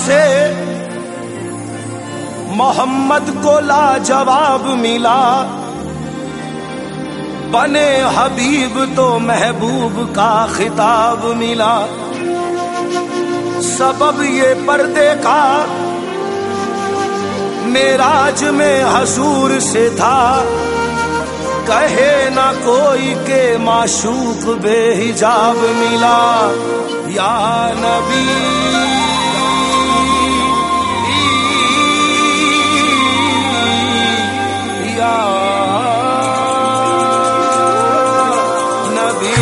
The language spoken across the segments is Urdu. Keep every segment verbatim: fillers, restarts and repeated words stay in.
سے محمد کو لاجواب ملا، بنے حبیب تو محبوب کا خطاب ملا۔ سبب یہ پردے کا معراج میں حضور سے تھا، کہے نہ کوئی کہ معشوق بے حجاب ملا۔ یا نبی یا نبی،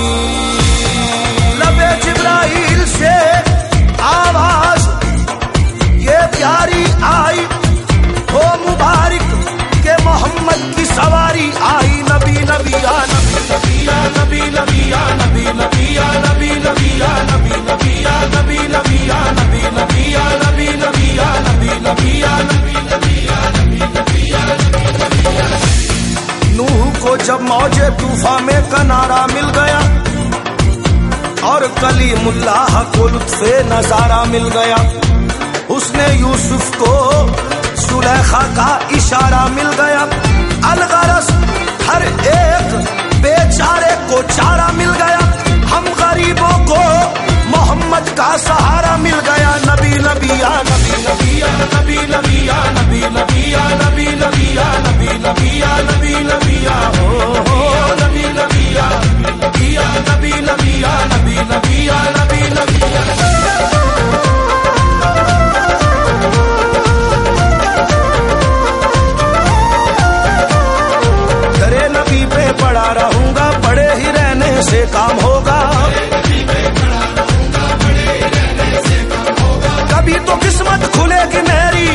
لبے جبرائیل سے آواز یہ پیاری آئی، ہو مبارک کہ محمد کی سواری آئی۔ نبی نبی یا نبی نبی یا نبی نبی یا نبی نبی یا نبی نبی یا نبی نبی یا نبی نبی یا نبی نبی یا نبی نبی یا نبی نبی یا نبی نبی یا نبی نبی یا نبی۔ نوح کو جب موج طوفان میں کنارہ مل گیا اور کلیم اللہ کو لطف نظارہ مل گیا، اس نے یوسف کو زلیخا کا اشارہ مل گیا، الغرض ہر ایک بیچارے کو چارہ مل گیا، ہم غریبوں کو محمد کا سہارا مل گیا۔ نبی نبی یا نبی نبی یا نبی نبی یا نبی نبی یا نبی نبی یا نبی نبی یا نبی نبی یا نبی نبی یا نبی یا نبی نبی یا نبی نبی یا نبی نبی یا پڑا رہوں گا، پڑے ہی رہنے سے کام ہوگا، کبھی تو قسمت کھلے گی میری،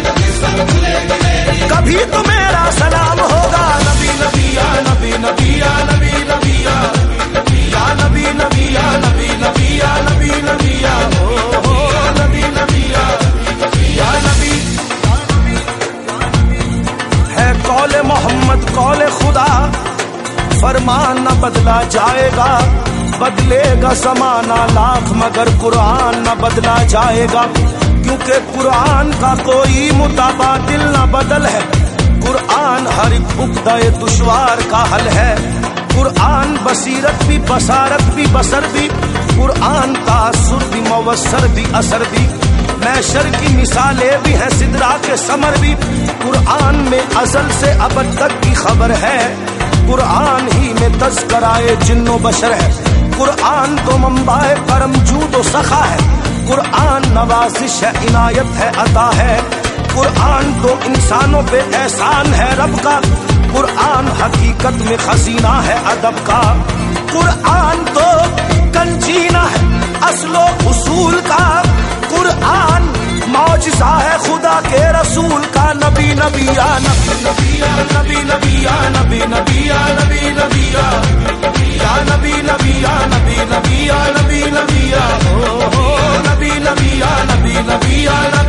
کبھی تو میرا سلام ہوگا۔ نبی نبی یا نبی نبی یا نبی نبی یا یا نبی نبی یا نبی نبی یا نبی نبی یا نبی نبی یا یا نبی۔ ہے قول محمد قول خدا، فرمان نہ بدلا جائے گا، بدلے گا زمانہ لاکھ مگر قرآن نہ بدلا جائے گا، کیونکہ قرآن کا کوئی متبادل نہ بدل ہے، قرآن ہر ایک عقدہ دشوار کا حل ہے، قرآن بصیرت بھی بصارت بھی بصر بھی، قرآن تاثر بھی موثر بھی اثر بھی، محشر کی مثالیں بھی ہیں سدرا کے ثمر بھی، قرآن میں ازل سے ابد تک کی خبر ہے، قرآن ہی میں تذکرائے جن و بشر ہے، قرآن تو منبع کرم جود و سخا ہے، قرآن نوازش ہے عنایت ہے عطا ہے، قرآن تو انسانوں پہ احسان ہے رب کا، قرآن حقیقت میں خزینہ ہے ادب کا، قرآن تو کنجینہ ہے اصل و اصول کا، قرآن معجزہ ہے خدا کے رسول کا۔ نبی نبی یا نبی نبی یا نبی نبی یا نبی نبی یا نبی نبی یا یا نبی نبی یا نبی نبی یا نبی نبی یا نبی نبی یا نبی نبی یا